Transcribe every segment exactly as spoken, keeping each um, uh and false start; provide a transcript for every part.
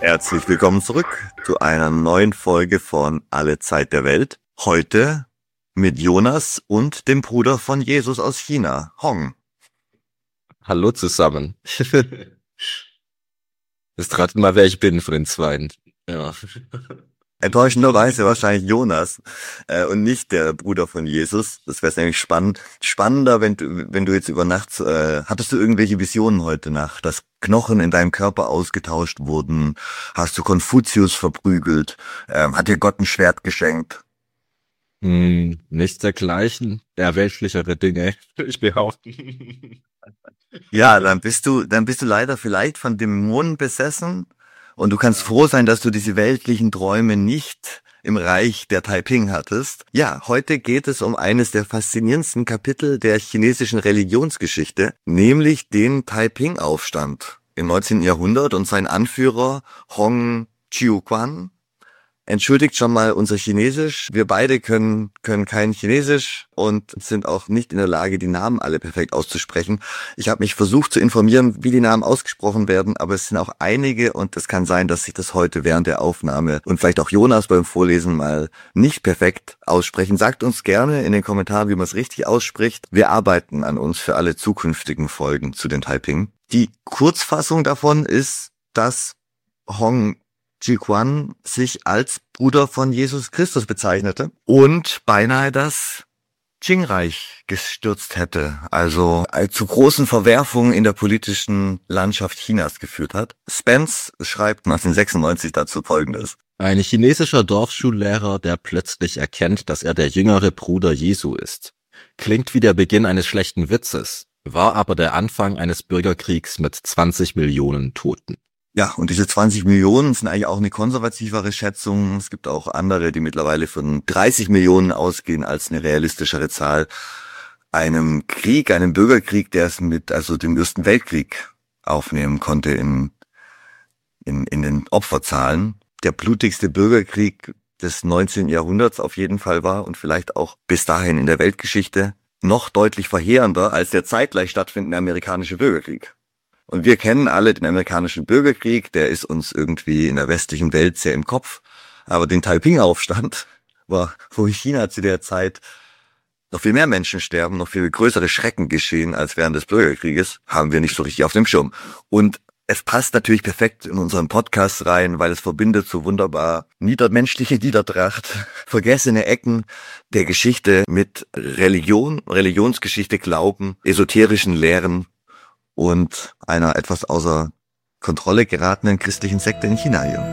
Herzlich willkommen zurück zu einer neuen Folge von Alle Zeit der Welt. Heute mit Jonas und dem Bruder von Jesus aus China, Hong. Hallo zusammen. Jetzt raten mal, wer ich bin von den Zweien. Ja. Enttäuschenderweise wahrscheinlich Jonas äh, und nicht der Bruder von Jesus. Das wäre nämlich spannend. Spannender, wenn du, wenn du jetzt über Nacht, äh, hattest du irgendwelche Visionen heute Nacht, dass Knochen in deinem Körper ausgetauscht wurden? Hast du Konfuzius verprügelt? Ähm, hat dir Gott ein Schwert geschenkt? Hm, nichts dergleichen. Eher weltlichere Dinge, würde ich behaupten. Ja, dann bist du, dann bist du leider vielleicht von Dämonen besessen. Und du kannst froh sein, dass du diese weltlichen Träume nicht im Reich der Taiping hattest. Ja, heute geht es um eines der faszinierendsten Kapitel der chinesischen Religionsgeschichte, nämlich den Taiping-Aufstand im neunzehnten Jahrhundert und sein Anführer Hong Xiuquan. Entschuldigt schon mal unser Chinesisch. Wir beide können können kein Chinesisch und sind auch nicht in der Lage, die Namen alle perfekt auszusprechen. Ich habe mich versucht zu informieren, wie die Namen ausgesprochen werden, aber es sind auch einige und es kann sein, dass sich das heute während der Aufnahme und vielleicht auch Jonas beim Vorlesen mal nicht perfekt aussprechen. Sagt uns gerne in den Kommentaren, wie man es richtig ausspricht. Wir arbeiten an uns für alle zukünftigen Folgen zu den Taiping. Die Kurzfassung davon ist, dass Hong Xiuquan sich als Bruder von Jesus Christus bezeichnete und beinahe das Qing-Reich gestürzt hätte, also zu großen Verwerfungen in der politischen Landschaft Chinas geführt hat. Spence schreibt neunzehnhundertsechsundneunzig dazu Folgendes. Ein chinesischer Dorfschullehrer, der plötzlich erkennt, dass er der jüngere Bruder Jesu ist. Klingt wie der Beginn eines schlechten Witzes, war aber der Anfang eines Bürgerkriegs mit zwanzig Millionen Toten. Ja, und diese zwanzig Millionen sind eigentlich auch eine konservativere Schätzung. Es gibt auch andere, die mittlerweile von dreißig Millionen ausgehen als eine realistischere Zahl. Einem Krieg, einem Bürgerkrieg, der es mit also dem Ersten Weltkrieg aufnehmen konnte in, in, in den Opferzahlen. Der blutigste Bürgerkrieg des neunzehnten Jahrhunderts auf jeden Fall war und vielleicht auch bis dahin in der Weltgeschichte noch deutlich verheerender als der zeitgleich stattfindende amerikanische Bürgerkrieg. Und wir kennen alle den amerikanischen Bürgerkrieg, der ist uns irgendwie in der westlichen Welt sehr im Kopf. Aber den Taiping-Aufstand war, wo in China zu der Zeit noch viel mehr Menschen sterben, noch viel größere Schrecken geschehen als während des Bürgerkrieges, haben wir nicht so richtig auf dem Schirm. Und es passt natürlich perfekt in unseren Podcast rein, weil es verbindet so wunderbar niedermenschliche Niedertracht, vergessene Ecken der Geschichte mit Religion, Religionsgeschichte, Glauben, esoterischen Lehren und einer etwas außer Kontrolle geratenen christlichen Sekte in China hier.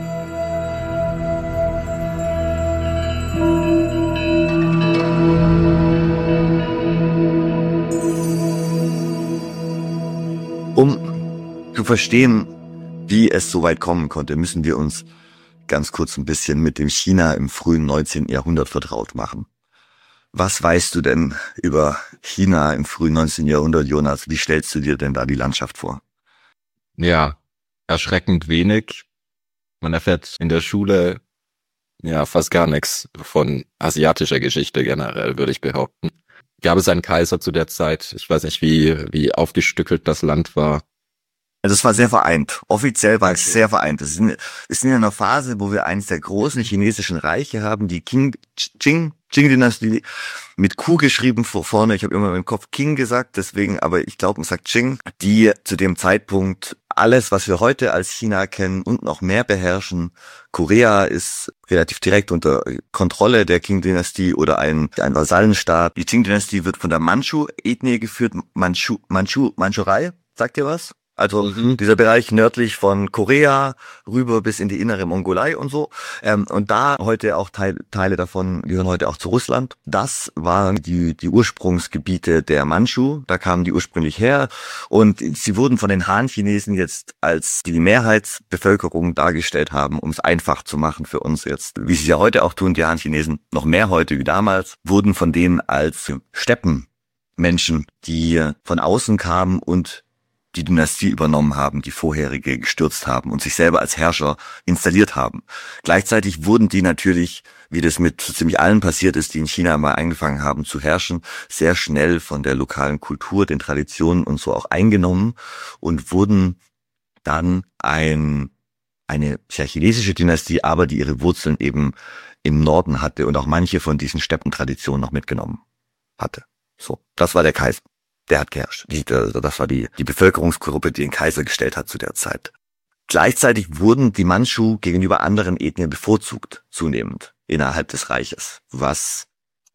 Um zu verstehen, wie es so weit kommen konnte, müssen wir uns ganz kurz ein bisschen mit dem China im frühen neunzehnten Jahrhundert vertraut machen. Was weißt du denn über China im frühen neunzehnten Jahrhundert, Jonas? Wie stellst du dir denn da die Landschaft vor? Ja, erschreckend wenig. Man erfährt in der Schule ja fast gar nichts von asiatischer Geschichte generell, würde ich behaupten. Gab es einen Kaiser zu der Zeit? Ich weiß nicht, wie wie aufgestückelt das Land war. Also es war sehr vereint. Offiziell war es sehr vereint. Es ist in, wir sind in einer Phase, wo wir eines der großen chinesischen Reiche haben, die Qing, Qing, Qing-Dynastie, mit Q geschrieben vor vorne. Ich habe immer im Kopf Qing gesagt, deswegen, aber ich glaube, man sagt Qing, die zu dem Zeitpunkt alles, was wir heute als China kennen und noch mehr beherrschen. Korea ist relativ direkt unter Kontrolle der Qing-Dynastie oder ein, ein Vasallenstaat. Die Qing-Dynastie wird von der Manchu-Ethnie geführt, Manchu, Manchu, Mandschurei. Sagt ihr was? Also mhm. dieser Bereich nördlich von Korea rüber bis in die innere Mongolei und so. Ähm, und da heute auch Teil, Teile davon gehören heute auch zu Russland. Das waren die, die Ursprungsgebiete der Mandschu. Da kamen die ursprünglich her. Und sie wurden von den Han-Chinesen jetzt als die Mehrheitsbevölkerung dargestellt haben, um es einfach zu machen für uns jetzt. Wie sie es ja heute auch tun, die Han-Chinesen, noch mehr heute wie damals, wurden von denen als Steppenmenschen, die von außen kamen und die Dynastie übernommen haben, die vorherige gestürzt haben und sich selber als Herrscher installiert haben. Gleichzeitig wurden die natürlich, wie das mit so ziemlich allen passiert ist, die in China mal angefangen haben zu herrschen, sehr schnell von der lokalen Kultur, den Traditionen und so auch eingenommen und wurden dann ein eine sehr chinesische Dynastie, aber die ihre Wurzeln eben im Norden hatte und auch manche von diesen Steppentraditionen noch mitgenommen hatte. So, das war der Kaiser. Der hat geherrscht. Die, das war die, die Bevölkerungsgruppe, die den Kaiser gestellt hat zu der Zeit. Gleichzeitig wurden die Mandschu gegenüber anderen Ethnien bevorzugt, zunehmend innerhalb des Reiches, was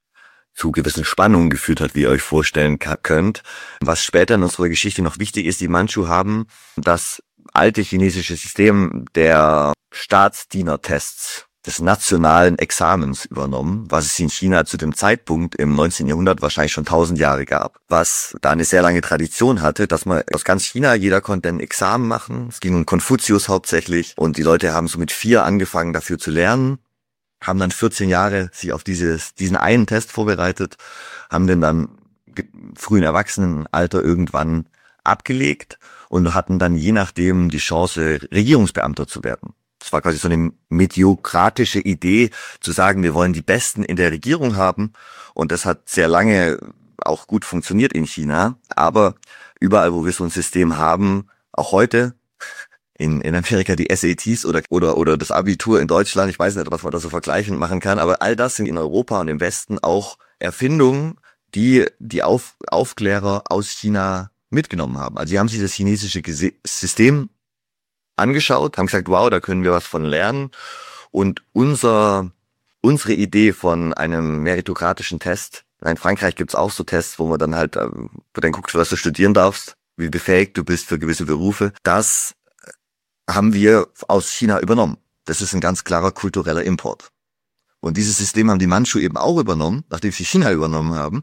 zu gewissen Spannungen geführt hat, wie ihr euch vorstellen könnt. Was später in unserer Geschichte noch wichtig ist, die Mandschu haben das alte chinesische System der Staatsdienertests, des nationalen Examens übernommen, was es in China zu dem Zeitpunkt im neunzehnten Jahrhundert wahrscheinlich schon tausend Jahre gab, was da eine sehr lange Tradition hatte, dass man aus ganz China, jeder konnte ein Examen machen. Es ging um Konfuzius hauptsächlich und die Leute haben so mit vier angefangen dafür zu lernen, haben dann vierzehn Jahre sich auf dieses, diesen einen Test vorbereitet, haben den dann frühen Erwachsenenalter irgendwann abgelegt und hatten dann je nachdem die Chance, Regierungsbeamter zu werden. Das war quasi so eine mediokratische Idee, zu sagen, wir wollen die Besten in der Regierung haben. Und das hat sehr lange auch gut funktioniert in China. Aber überall, wo wir so ein System haben, auch heute, in, in Amerika die S A Ts oder, oder, oder das Abitur in Deutschland, ich weiß nicht, was man da so vergleichend machen kann, aber all das sind in Europa und im Westen auch Erfindungen, die die Auf, Aufklärer aus China mitgenommen haben. Also sie haben sich das chinesische Gese- System angeschaut, haben gesagt, wow, da können wir was von lernen. Und unser, unsere Idee von einem meritokratischen Test, in Frankreich gibt's auch so Tests, wo man dann halt, wo dann guckt, was du studieren darfst, wie befähigt du bist für gewisse Berufe. Das haben wir aus China übernommen. Das ist ein ganz klarer kultureller Import. Und dieses System haben die Mandschu eben auch übernommen, nachdem sie China übernommen haben.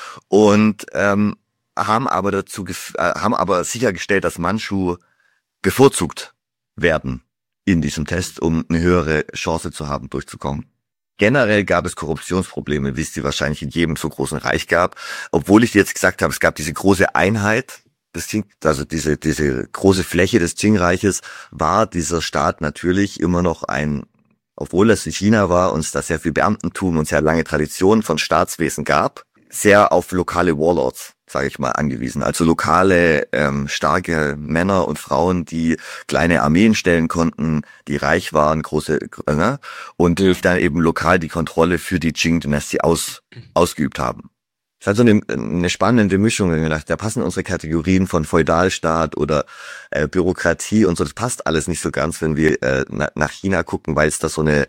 Und ähm, haben aber dazu gef- äh, haben aber sichergestellt, dass Mandschu bevorzugt werden in diesem Test, um eine höhere Chance zu haben, durchzukommen. Generell gab es Korruptionsprobleme, wie es die wahrscheinlich in jedem so großen Reich gab. Obwohl ich jetzt gesagt habe, es gab diese große Einheit, des Qing, also diese diese große Fläche des Qing-Reiches, war dieser Staat natürlich immer noch ein, obwohl es in China war und es da sehr viel Beamtentum und sehr lange Tradition von Staatswesen gab, sehr auf lokale Warlords, sage ich mal, angewiesen. Also lokale, ähm, starke Männer und Frauen, die kleine Armeen stellen konnten, die reich waren, große, ne? Und die dann eben lokal die Kontrolle für die Qing-Dynastie aus, ausgeübt haben. Das ist halt so eine, eine spannende Mischung. Ich gedacht, da passen unsere Kategorien von Feudalstaat oder äh, Bürokratie und so, das passt alles nicht so ganz, wenn wir äh, na, nach China gucken, weil es da so eine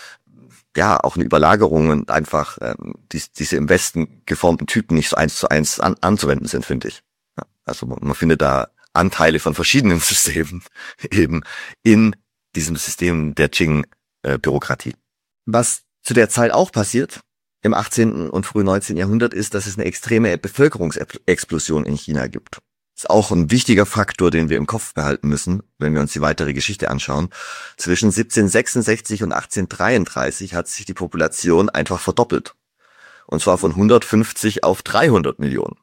ja, auch eine Überlagerung und einfach ähm, die, diese im Westen geformten Typen nicht so eins zu eins an, anzuwenden sind, finde ich. Ja, also man, man findet da Anteile von verschiedenen Systemen eben in diesem System der Qing-Bürokratie. Was zu der Zeit auch passiert, im achtzehnten und frühen neunzehnten Jahrhundert, ist, dass es eine extreme Bevölkerungsexplosion in China gibt. Das ist auch ein wichtiger Faktor, den wir im Kopf behalten müssen, wenn wir uns die weitere Geschichte anschauen. Zwischen siebzehnhundertsechsundsechzig und achtzehnhundertdreiunddreißig hat sich die Population einfach verdoppelt. Und zwar von hundertfünfzig auf dreihundert Millionen.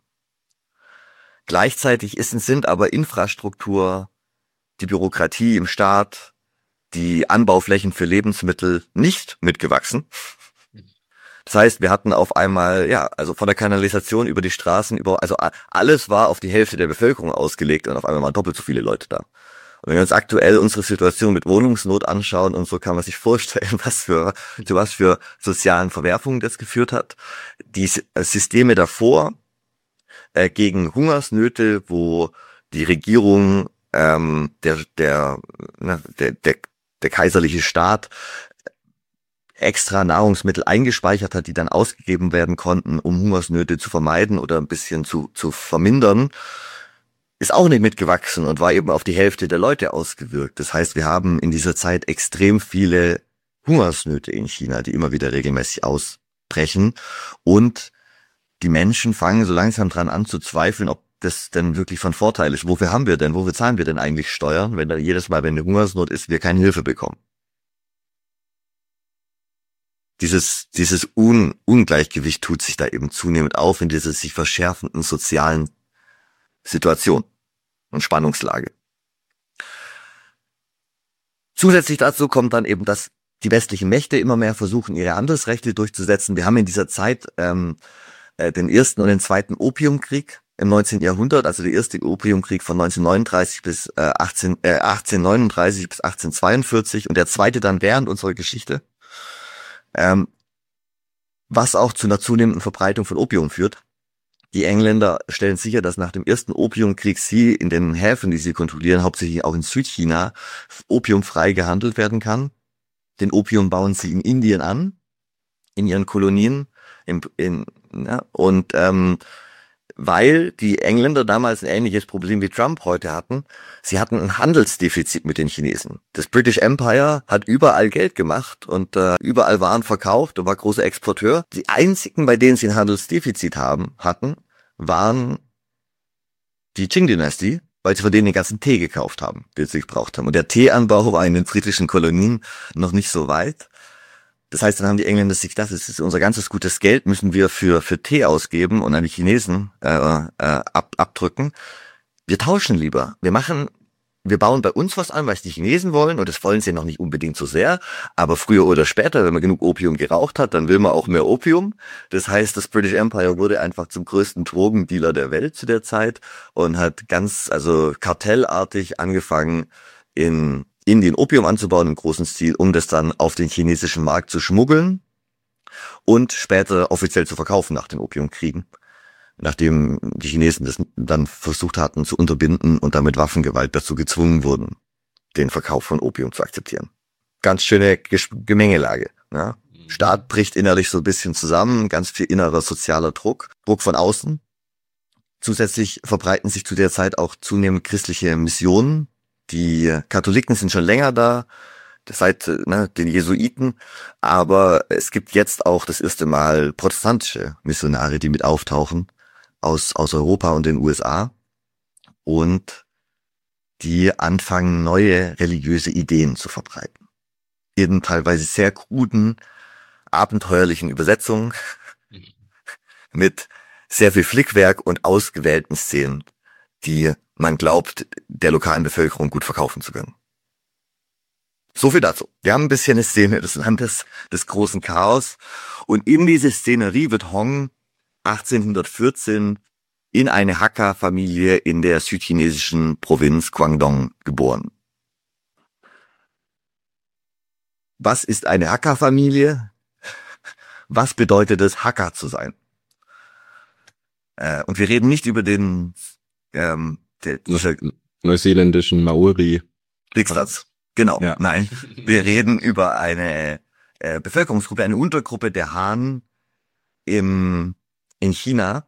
Gleichzeitig ist und sind aber Infrastruktur, die Bürokratie im Staat, die Anbauflächen für Lebensmittel nicht mitgewachsen. Das heißt, wir hatten auf einmal, ja, also von der Kanalisation über die Straßen, über, also alles war auf die Hälfte der Bevölkerung ausgelegt und auf einmal waren doppelt so viele Leute da. Und wenn wir uns aktuell unsere Situation mit Wohnungsnot anschauen und so, kann man sich vorstellen, was für, zu was für sozialen Verwerfungen das geführt hat. Die Systeme davor äh, gegen Hungersnöte, wo die Regierung, ähm, der, der, na, der, der, der kaiserliche Staat extra Nahrungsmittel eingespeichert hat, die dann ausgegeben werden konnten, um Hungersnöte zu vermeiden oder ein bisschen zu, zu vermindern, ist auch nicht mitgewachsen und war eben auf die Hälfte der Leute ausgewirkt. Das heißt, wir haben in dieser Zeit extrem viele Hungersnöte in China, die immer wieder regelmäßig ausbrechen. Und die Menschen fangen so langsam dran an zu zweifeln, ob das denn wirklich von Vorteil ist. Wofür haben wir denn? Wofür zahlen wir denn eigentlich Steuern, wenn da jedes Mal, wenn eine Hungersnot ist, wir keine Hilfe bekommen? Dieses, dieses Un- Ungleichgewicht tut sich da eben zunehmend auf in dieser sich verschärfenden sozialen Situation und Spannungslage. Zusätzlich dazu kommt dann eben, dass die westlichen Mächte immer mehr versuchen, ihre Handelsrechte durchzusetzen. Wir haben in dieser Zeit ähm, äh, den ersten und den zweiten Opiumkrieg im neunzehnten Jahrhundert, also der erste Opiumkrieg von neunzehnhundertneununddreißig bis äh, achtzehn, äh, achtzehnhundertneununddreißig bis achtzehnhundertzweiundvierzig und der zweite dann während unserer Geschichte, ähm, was auch zu einer zunehmenden Verbreitung von Opium führt. Die Engländer stellen sicher, dass nach dem ersten Opiumkrieg sie in den Häfen, die sie kontrollieren, hauptsächlich auch in Südchina, opiumfrei gehandelt werden kann. Den Opium bauen sie in Indien an, in ihren Kolonien, in, in, ja, und ähm, weil die Engländer damals ein ähnliches Problem wie Trump heute hatten, sie hatten ein Handelsdefizit mit den Chinesen. Das British Empire hat überall Geld gemacht und äh, überall Waren verkauft und war großer Exporteur. Die einzigen, bei denen sie ein Handelsdefizit haben hatten, waren die Qing-Dynastie, weil sie von denen den ganzen Tee gekauft haben, den sie gebraucht haben. Und der Teeanbau war in den britischen Kolonien noch nicht so weit. Das heißt, dann haben die Engländer sich gedacht, das ist unser ganzes gutes Geld, müssen wir für für Tee ausgeben und an die Chinesen äh, äh, ab, abdrücken. Wir tauschen lieber. Wir machen, wir bauen bei uns was an, was die Chinesen wollen, und das wollen sie noch nicht unbedingt so sehr, aber früher oder später, wenn man genug Opium geraucht hat, dann will man auch mehr Opium. Das heißt, das British Empire wurde einfach zum größten Drogendealer der Welt zu der Zeit und hat ganz, also kartellartig angefangen, in Indien Opium anzubauen im großen Stil, um das dann auf den chinesischen Markt zu schmuggeln und später offiziell zu verkaufen nach den Opiumkriegen, nachdem die Chinesen das dann versucht hatten zu unterbinden und damit Waffengewalt dazu gezwungen wurden, den Verkauf von Opium zu akzeptieren. Ganz schöne Gemengelage. Ja? Staat bricht innerlich so ein bisschen zusammen, ganz viel innerer sozialer Druck, Druck von außen. Zusätzlich verbreiten sich zu der Zeit auch zunehmend christliche Missionen. Die Katholiken sind schon länger da, seit ne, den Jesuiten, aber es gibt jetzt auch das erste Mal protestantische Missionare, die mit auftauchen aus aus Europa und den U S A und die anfangen, neue religiöse Ideen zu verbreiten. In teilweise sehr kruden, abenteuerlichen Übersetzungen mit sehr viel Flickwerk und ausgewählten Szenen, die man glaubt, der lokalen Bevölkerung gut verkaufen zu können. So viel dazu. Wir haben ein bisschen eine Szene des Landes des großen Chaos und in diese Szenerie wird Hong achtzehnhundertvierzehn in eine Hakka-Familie in der südchinesischen Provinz Guangdong geboren. Was ist eine Hakka-Familie? Was bedeutet es, Hakka zu sein? Äh, und wir reden nicht über den ähm, der neuseeländischen Maori. Kriegsplatz. Genau, Ja. nein. Wir reden über eine äh, Bevölkerungsgruppe, eine Untergruppe der Han im, in China.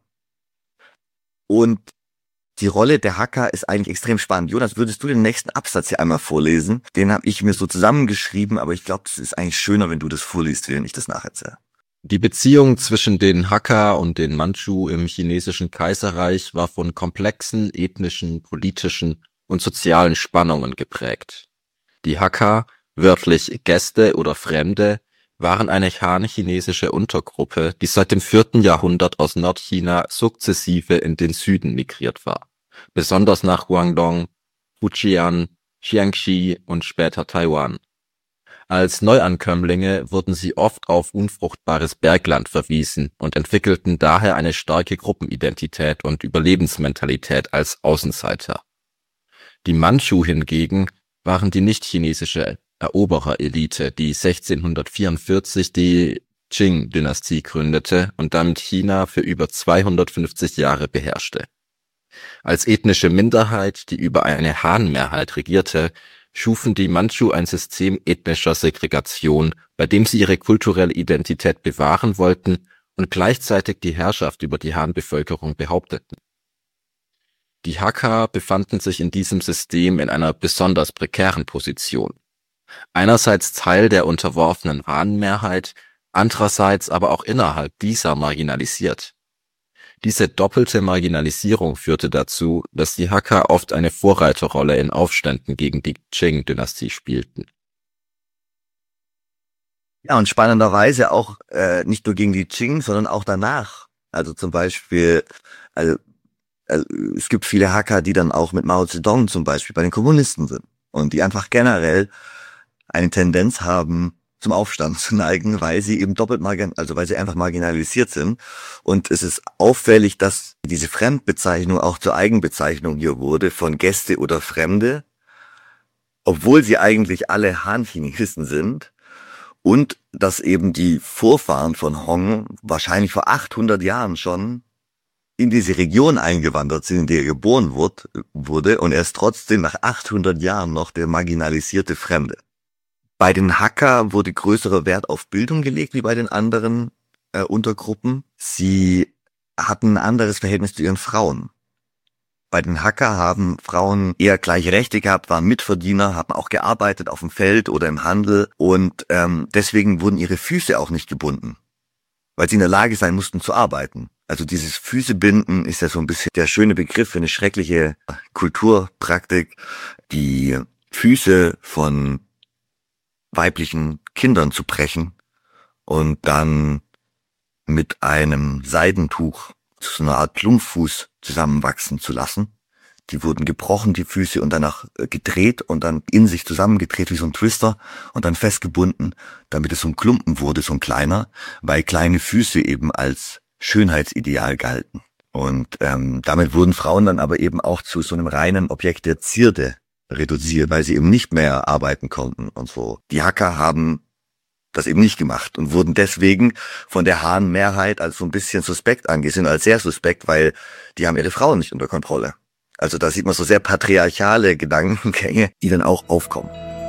Und die Rolle der Hakka ist eigentlich extrem spannend. Jonas, würdest du den nächsten Absatz hier einmal vorlesen? Den habe ich mir so zusammengeschrieben, aber ich glaube, es ist eigentlich schöner, wenn du das vorliest, während ich das nacherzähle. Die Beziehung zwischen den Hakka und den Mandschu im chinesischen Kaiserreich war von komplexen ethnischen, politischen und sozialen Spannungen geprägt. Die Hakka, wörtlich Gäste oder Fremde, waren eine han-chinesische Untergruppe, die seit dem vierten Jahrhundert aus Nordchina sukzessive in den Süden migriert war, besonders nach Guangdong, Fujian, Jiangxi und später Taiwan. Als Neuankömmlinge wurden sie oft auf unfruchtbares Bergland verwiesen und entwickelten daher eine starke Gruppenidentität und Überlebensmentalität als Außenseiter. Die Mandschu hingegen waren die nicht-chinesische Erobererelite, die sechzehnhundertvierundvierzig die Qing-Dynastie gründete und damit China für über zweihundertfünfzig Jahre beherrschte. Als ethnische Minderheit, die über eine Han-Mehrheit regierte, schufen die Mandschu ein System ethnischer Segregation, bei dem sie ihre kulturelle Identität bewahren wollten und gleichzeitig die Herrschaft über die Han-Bevölkerung behaupteten. Die Hakka befanden sich in diesem System in einer besonders prekären Position. Einerseits Teil der unterworfenen Han-Mehrheit, andererseits aber auch innerhalb dieser marginalisiert. Diese doppelte Marginalisierung führte dazu, dass die Hakka oft eine Vorreiterrolle in Aufständen gegen die Qing-Dynastie spielten. Ja, und spannenderweise auch äh, nicht nur gegen die Qing, sondern auch danach. Also zum Beispiel, also, also es gibt viele Hakka, die dann auch mit Mao Zedong zum Beispiel bei den Kommunisten sind und die einfach generell eine Tendenz haben, zum Aufstand zu neigen, weil sie eben doppelt margin, also weil sie einfach marginalisiert sind. Und es ist auffällig, dass diese Fremdbezeichnung auch zur Eigenbezeichnung hier wurde von Gäste oder Fremde, obwohl sie eigentlich alle Han-Chinesen sind. Und dass eben die Vorfahren von Hong wahrscheinlich vor achthundert Jahren schon in diese Region eingewandert sind, in der er geboren wurde, wurde und er ist trotzdem nach achthundert Jahren noch der marginalisierte Fremde. Bei den Hakka wurde größerer Wert auf Bildung gelegt wie bei den anderen äh, Untergruppen. Sie hatten ein anderes Verhältnis zu ihren Frauen. Bei den Hakka haben Frauen eher gleiche Rechte gehabt, waren Mitverdiener, haben auch gearbeitet auf dem Feld oder im Handel und ähm, deswegen wurden ihre Füße auch nicht gebunden, weil sie in der Lage sein mussten zu arbeiten. Also dieses Füßebinden ist ja so ein bisschen der schöne Begriff für eine schreckliche Kulturpraktik, die Füße von weiblichen Kindern zu brechen und dann mit einem Seidentuch zu so einer Art Klumpfuß zusammenwachsen zu lassen. Die wurden gebrochen, die Füße, und danach gedreht und dann in sich zusammengedreht wie so ein Twister und dann festgebunden, damit es so ein Klumpen wurde, so ein kleiner, weil kleine Füße eben als Schönheitsideal galten. Und ähm, damit wurden Frauen dann aber eben auch zu so einem reinen Objekt der Zierde reduziert, weil sie eben nicht mehr arbeiten konnten und so. Die Hakka haben das eben nicht gemacht und wurden deswegen von der Han-Mehrheit als so ein bisschen suspekt angesehen, als sehr suspekt, weil die haben ihre Frauen nicht unter Kontrolle. Also da sieht man so sehr patriarchale Gedankengänge, die dann auch aufkommen.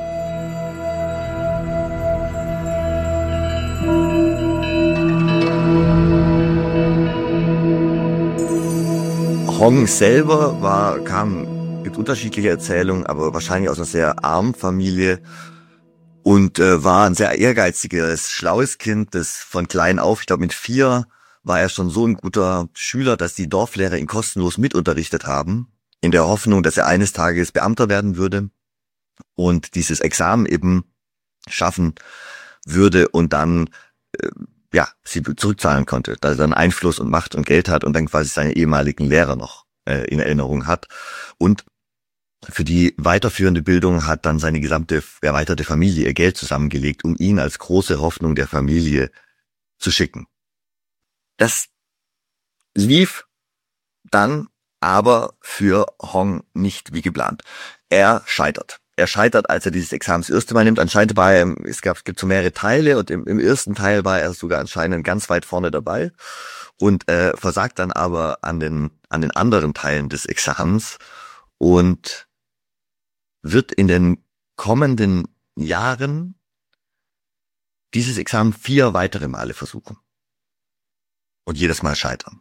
Hong selber war, kam, gibt unterschiedliche Erzählungen, aber wahrscheinlich aus einer sehr armen Familie und äh, war ein sehr ehrgeiziges, schlaues Kind, das von klein auf, ich glaube mit vier, war er schon so ein guter Schüler, dass die Dorflehrer ihn kostenlos mitunterrichtet haben, in der Hoffnung, dass er eines Tages Beamter werden würde und dieses Examen eben schaffen würde und dann äh, ja sie zurückzahlen konnte, dass er dann Einfluss und Macht und Geld hat und dann quasi seine ehemaligen Lehrer noch äh, in Erinnerung hat. Und für die weiterführende Bildung hat dann seine gesamte erweiterte Familie ihr Geld zusammengelegt, um ihn als große Hoffnung der Familie zu schicken. Das lief dann aber für Hong nicht wie geplant. Er scheitert. Er scheitert, als er dieses Examen das erste Mal nimmt. Anscheinend war er, es gab, es gibt so mehrere Teile und im, im ersten Teil war er sogar anscheinend ganz weit vorne dabei und äh, versagt dann aber an den, an den anderen Teilen des Examens und wird in den kommenden Jahren dieses Examen vier weitere Male versuchen. Und jedes Mal scheitern.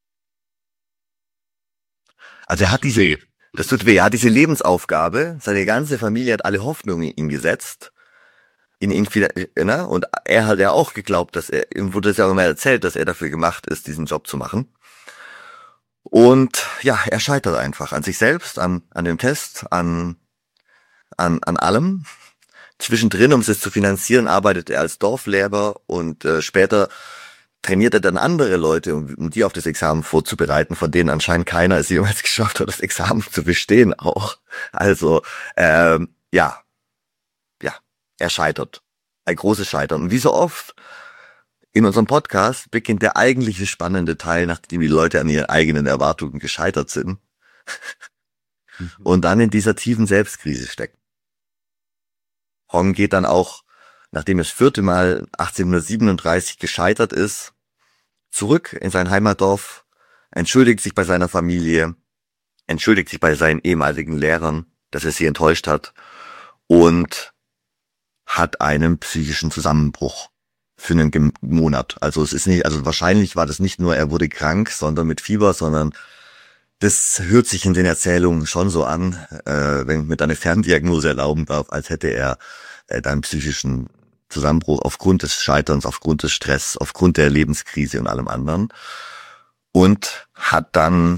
Also er hat diese, das tut weh, er hat diese Lebensaufgabe, seine ganze Familie hat alle Hoffnungen in ihn gesetzt, in ihn, ne? Und er hat ja auch geglaubt, dass er, ihm wurde es ja auch immer erzählt, dass er dafür gemacht ist, diesen Job zu machen. Und ja, er scheitert einfach an sich selbst, an, an dem Test, an, an, an allem. Zwischendrin, um es zu finanzieren, arbeitet er als Dorflehrer und äh, später trainiert er dann andere Leute, um, um die auf das Examen vorzubereiten, von denen anscheinend keiner es jemals geschafft hat, das Examen zu bestehen auch. Also, ähm, ja, ja, er scheitert. Ein großes Scheitern. Und wie so oft in unserem Podcast beginnt der eigentliche spannende Teil, nachdem die Leute an ihren eigenen Erwartungen gescheitert sind und dann in dieser tiefen Selbstkrise stecken. Hong geht dann auch, nachdem er das vierte Mal achtzehnhundertsiebenunddreißig gescheitert ist, zurück in sein Heimatdorf, entschuldigt sich bei seiner Familie, entschuldigt sich bei seinen ehemaligen Lehrern, dass er sie enttäuscht hat und hat einen psychischen Zusammenbruch für einen Monat. Also es ist nicht, also wahrscheinlich war das nicht nur, er wurde krank, sondern mit Fieber, sondern das hört sich in den Erzählungen schon so an, äh, wenn ich mir da eine Ferndiagnose erlauben darf, als hätte er äh, da einen psychischen Zusammenbruch aufgrund des Scheiterns, aufgrund des Stress, aufgrund der Lebenskrise und allem anderen. Und hat dann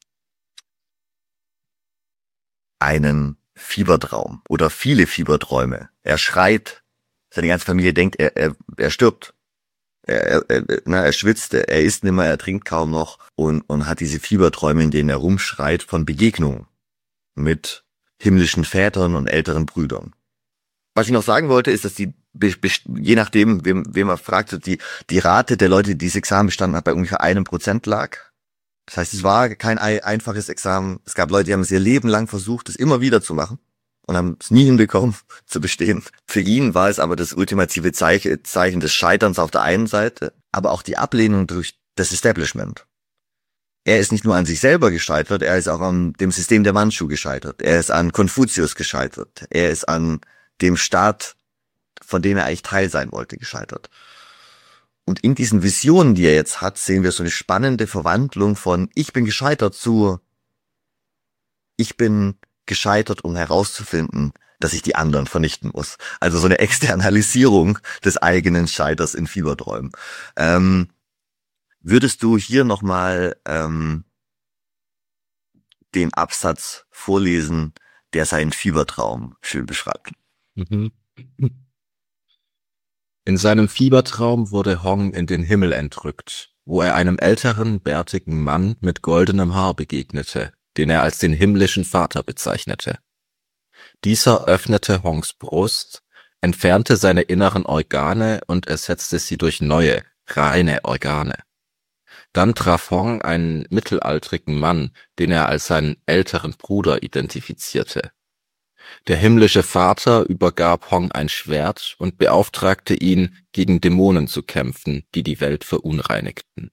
einen Fiebertraum oder viele Fieberträume. Er schreit, seine ganze Familie denkt, er, er, er stirbt. Er, er, na, er schwitzt, er isst nimmer, er trinkt kaum noch und, und hat diese Fieberträume, in denen er rumschreit, von Begegnungen mit himmlischen Vätern und älteren Brüdern. Was ich noch sagen wollte, ist, dass die je nachdem, wem, wem man fragt, so die, die Rate der Leute, die dieses Examen bestanden hat, bei ungefähr einem Prozent lag. Das heißt, es war kein einfaches Examen. Es gab Leute, die haben es ihr Leben lang versucht, es immer wieder zu machen und haben es nie hinbekommen zu bestehen. Für ihn war es aber das ultimative Zeichen, Zeichen des Scheiterns auf der einen Seite, aber auch die Ablehnung durch das Establishment. Er ist nicht nur an sich selber gescheitert, er ist auch an dem System der Mandschu gescheitert. Er ist an Konfuzius gescheitert. Er ist an dem Staat, von dem er eigentlich Teil sein wollte, gescheitert. Und in diesen Visionen, die er jetzt hat, sehen wir so eine spannende Verwandlung von ich bin gescheitert zu ich bin gescheitert, um herauszufinden, dass ich die anderen vernichten muss. Also so eine Externalisierung des eigenen Scheiters in Fieberträumen. Ähm, würdest du hier nochmal ähm, den Absatz vorlesen, der seinen Fiebertraum schön beschreibt? Mhm. In seinem Fiebertraum wurde Hong in den Himmel entrückt, wo er einem älteren, bärtigen Mann mit goldenem Haar begegnete, den er als den himmlischen Vater bezeichnete. Dieser öffnete Hongs Brust, entfernte seine inneren Organe und ersetzte sie durch neue, reine Organe. Dann traf Hong einen mittelaltrigen Mann, den er als seinen älteren Bruder identifizierte. Der himmlische Vater übergab Hong ein Schwert und beauftragte ihn, gegen Dämonen zu kämpfen, die die Welt verunreinigten.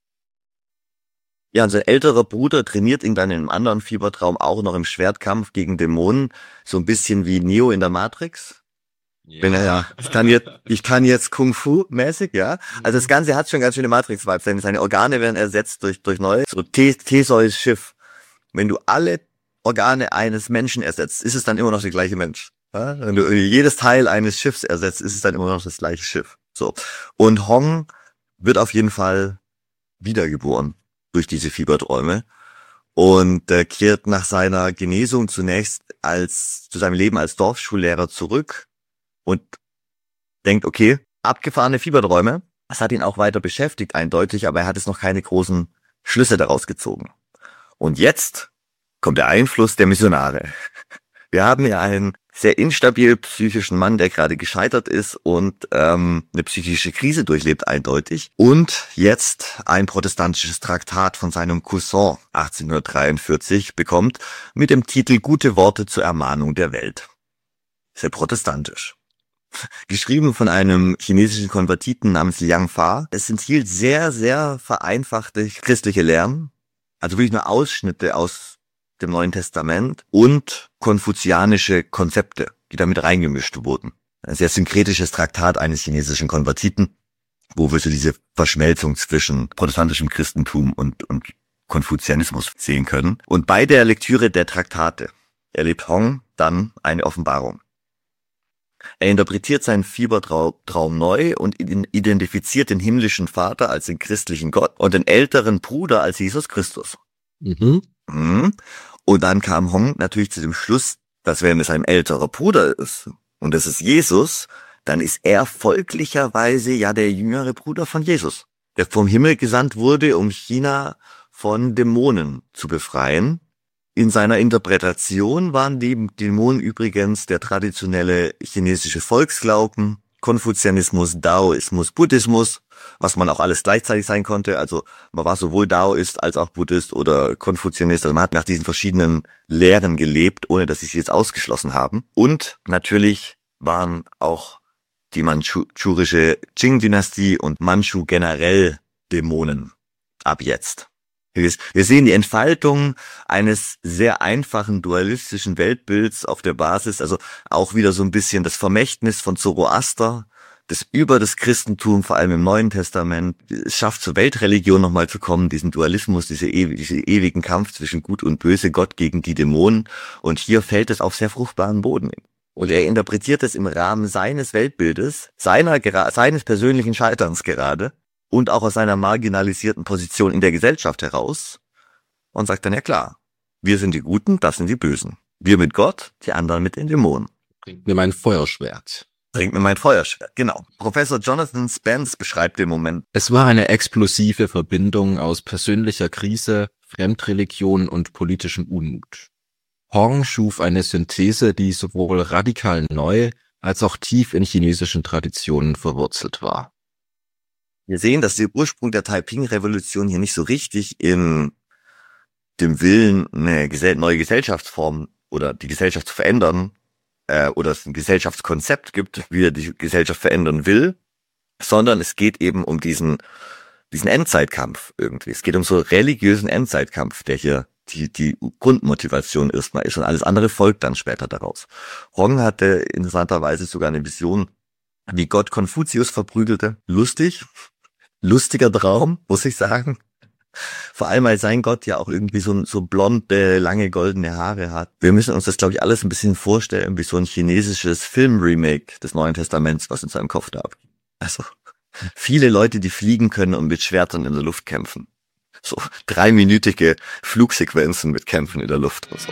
Ja, und sein älterer Bruder trainiert ihn dann in einem anderen Fiebertraum auch noch im Schwertkampf gegen Dämonen, so ein bisschen wie Neo in der Matrix. Ja. Wenn er ja, ich kann jetzt, ich kann jetzt Kung Fu mäßig, ja. Also das Ganze hat schon ganz schöne Matrix-Vibes, denn seine Organe werden ersetzt durch durch neue. So Theseus Schiff. Wenn du alle Organe eines Menschen ersetzt, ist es dann immer noch der gleiche Mensch. Ja? Wenn du jedes Teil eines Schiffs ersetzt, ist es dann immer noch das gleiche Schiff. So. Und Hong wird auf jeden Fall wiedergeboren durch diese Fieberträume und äh, kehrt nach seiner Genesung zunächst als zu seinem Leben als Dorfschullehrer zurück und denkt, okay, abgefahrene Fieberträume, das hat ihn auch weiter beschäftigt, eindeutig, aber er hat es noch keine großen Schlüsse daraus gezogen. Und jetzt kommt der Einfluss der Missionare. Wir haben ja einen sehr instabil psychischen Mann, der gerade gescheitert ist und ähm, eine psychische Krise durchlebt, eindeutig. Und jetzt ein protestantisches Traktat von seinem Cousin achtzehnhundertdreiundvierzig bekommt mit dem Titel Gute Worte zur Ermahnung der Welt. Sehr protestantisch. Geschrieben von einem chinesischen Konvertiten namens Liang Fa. Es enthielt sehr, sehr vereinfachte christliche Lehren, also wirklich nur Ausschnitte aus dem Neuen Testament und konfuzianische Konzepte, die damit reingemischt wurden. Ein sehr synkretisches Traktat eines chinesischen Konvertiten, wo wir so diese Verschmelzung zwischen protestantischem Christentum und, und Konfuzianismus sehen können. Und bei der Lektüre der Traktate erlebt Hong dann eine Offenbarung. Er interpretiert seinen Fiebertraum neu und identifiziert den himmlischen Vater als den christlichen Gott und den älteren Bruder als Jesus Christus. Mhm. Und dann kam Hong natürlich zu dem Schluss, dass wenn es ein älterer Bruder ist und das ist Jesus, dann ist er folglicherweise ja der jüngere Bruder von Jesus, der vom Himmel gesandt wurde, um China von Dämonen zu befreien. In seiner Interpretation waren die Dämonen übrigens der traditionelle chinesische Volksglauben, Konfuzianismus, Daoismus, Buddhismus, was man auch alles gleichzeitig sein konnte. Also man war sowohl Daoist als auch Buddhist oder Konfuzianist. Also man hat nach diesen verschiedenen Lehren gelebt, ohne dass sie sie jetzt ausgeschlossen haben. Und natürlich waren auch die mandschurische Qing-Dynastie und Mandschu generell Dämonen ab jetzt. Wir sehen die Entfaltung eines sehr einfachen dualistischen Weltbilds auf der Basis, also auch wieder so ein bisschen das Vermächtnis von Zoroaster, das über das Christentum, vor allem im Neuen Testament, es schafft, zur Weltreligion nochmal zu kommen, diesen Dualismus, diese ew- diesen ewigen Kampf zwischen Gut und Böse, Gott gegen die Dämonen. Und hier fällt es auf sehr fruchtbaren Boden. Und er interpretiert es im Rahmen seines Weltbildes, seiner seines persönlichen Scheiterns gerade, und auch aus seiner marginalisierten Position in der Gesellschaft heraus und sagt dann, ja klar, wir sind die Guten, das sind die Bösen. Wir mit Gott, die anderen mit den Dämonen. Bringt mir mein Feuerschwert. Bringt mir mein Feuerschwert, genau. Professor Jonathan Spence beschreibt den Moment. Es war eine explosive Verbindung aus persönlicher Krise, Fremdreligion und politischem Unmut. Hong schuf eine Synthese, die sowohl radikal neu als auch tief in chinesischen Traditionen verwurzelt war. Wir sehen, dass der Ursprung der Taiping-Revolution hier nicht so richtig in dem Willen, eine neue Gesellschaftsform oder die Gesellschaft zu verändern, äh, oder es ein Gesellschaftskonzept gibt, wie er die Gesellschaft verändern will, sondern es geht eben um diesen diesen Endzeitkampf irgendwie. Es geht um so religiösen Endzeitkampf, der hier die die Grundmotivation erstmal ist und alles andere folgt dann später daraus. Hong hatte interessanterweise sogar eine Vision, wie Gott Konfuzius verprügelte. Lustig, lustiger Traum, muss ich sagen. Vor allem, weil sein Gott ja auch irgendwie so, so blonde, lange goldene Haare hat. Wir müssen uns das, glaube ich, alles ein bisschen vorstellen, wie so ein chinesisches Film-Remake des Neuen Testaments, was in seinem Kopf da abgeht. Also viele Leute, die fliegen können und mit Schwertern in der Luft kämpfen. So dreiminütige Flugsequenzen mit Kämpfen in der Luft und so.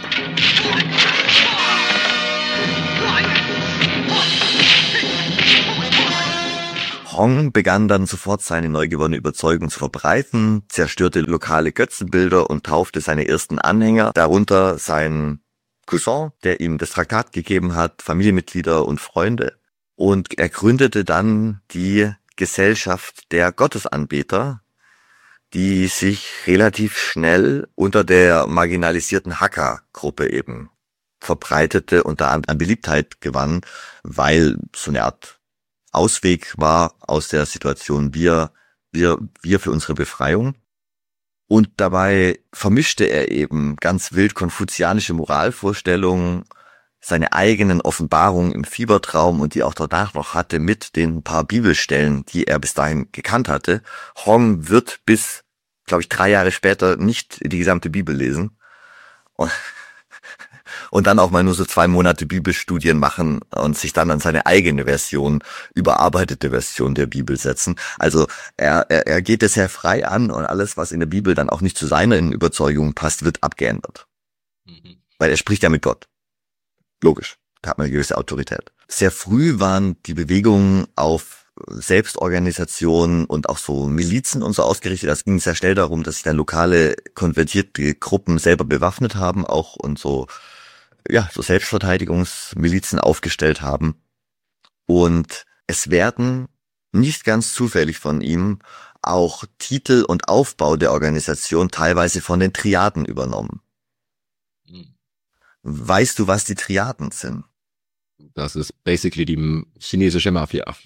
Hong begann dann sofort seine neu gewonnene Überzeugung zu verbreiten, zerstörte lokale Götzenbilder und taufte seine ersten Anhänger, darunter sein Cousin, der ihm das Traktat gegeben hat, Familienmitglieder und Freunde. Und er gründete dann die Gesellschaft der Gottesanbeter, die sich relativ schnell unter der marginalisierten Hakka-Gruppe eben verbreitete und da an Beliebtheit gewann, weil so eine Art Ausweg war aus der Situation, wir, wir, wir für unsere Befreiung. Und dabei vermischte er eben ganz wild konfuzianische Moralvorstellungen, seine eigenen Offenbarungen im Fiebertraum und die auch danach noch hatte mit den paar Bibelstellen, die er bis dahin gekannt hatte. Hong wird bis, glaube ich, drei Jahre später nicht die gesamte Bibel lesen. Und Und dann auch mal nur so zwei Monate Bibelstudien machen und sich dann an seine eigene Version, überarbeitete Version der Bibel setzen. Also er, er, er geht es sehr frei an und alles, was in der Bibel dann auch nicht zu seiner Überzeugung passt, wird abgeändert. Mhm. Weil er spricht ja mit Gott. Logisch, da hat man eine gewisse Autorität. Sehr früh waren die Bewegungen auf Selbstorganisation und auch so Milizen und so ausgerichtet. Das ging sehr schnell darum, dass sich dann lokale konvertierte Gruppen selber bewaffnet haben auch und so ja, so Selbstverteidigungsmilizen aufgestellt haben. Und es werden nicht ganz zufällig von ihm auch Titel und Aufbau der Organisation teilweise von den Triaden übernommen. Hm. Weißt du, was die Triaden sind? Das ist basically die chinesische Mafia.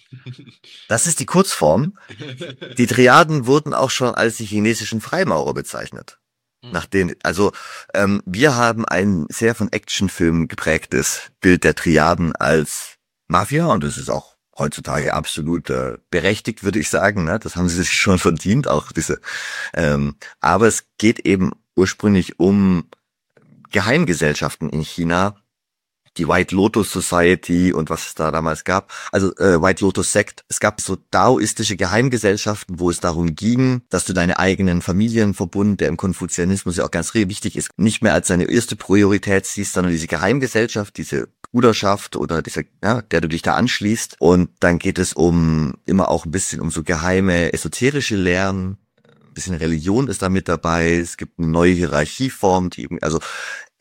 Das ist die Kurzform. Die Triaden wurden auch schon als die chinesischen Freimaurer bezeichnet. Nach denen, also ähm, wir haben ein sehr von Actionfilmen geprägtes Bild der Triaden als Mafia und das ist auch heutzutage absolut äh, berechtigt, würde ich sagen. Ne? Das haben sie sich schon verdient, auch diese. Ähm, aber es geht eben ursprünglich um Geheimgesellschaften in China, die White Lotus Society und was es da damals gab, also äh, White Lotus Sect. Es gab so daoistische Geheimgesellschaften, wo es darum ging, dass du deine eigenen Familienverbund, der im Konfuzianismus ja auch ganz wichtig ist, nicht mehr als deine erste Priorität siehst, sondern diese Geheimgesellschaft, diese Bruderschaft oder diese, ja, der du dich da anschließt. Und dann geht es um immer auch ein bisschen um so geheime esoterische Lehren. Ein bisschen Religion ist da mit dabei. Es gibt eine neue Hierarchieform, die eben, also